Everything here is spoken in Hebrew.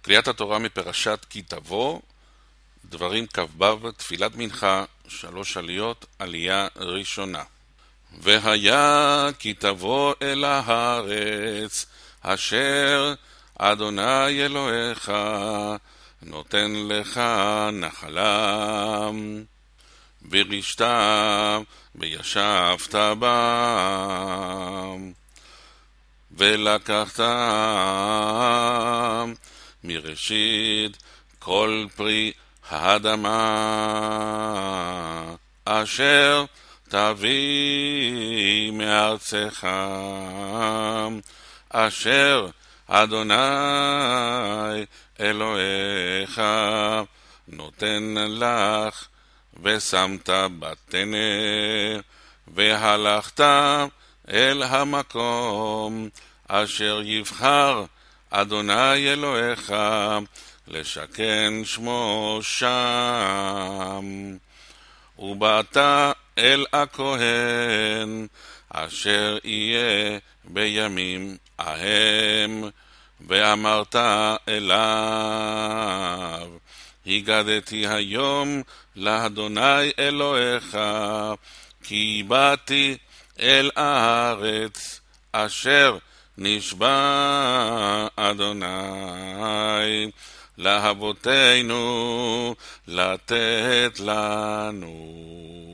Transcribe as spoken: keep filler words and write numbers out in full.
קריאת התורה מפרשת כי תבוא, דברים כ"ו, תפילת מנחה, שלוש עליות, עלייה ראשונה. והיה כי תבוא אל הארץ, אשר אדוני אלוהיך נותן לך נחלה, וירשת וישבת בה, ולקחת מראשית כל פרי האדמה אשר תביא מארצך, אשר אדוני אלוהיך נותן לך, ושמת בתנה, והלכת אל המקום אשר יבחר אדוני אלוהיך לשכן שמו שם. ובאת אל הכהן אשר יהיה בימים ההם, ואמרת אליו, הגדתי היום לאדוני אלוהיך, כי באתי אל הארץ אשר נשבע אדוני לאבותינו לתת לנו.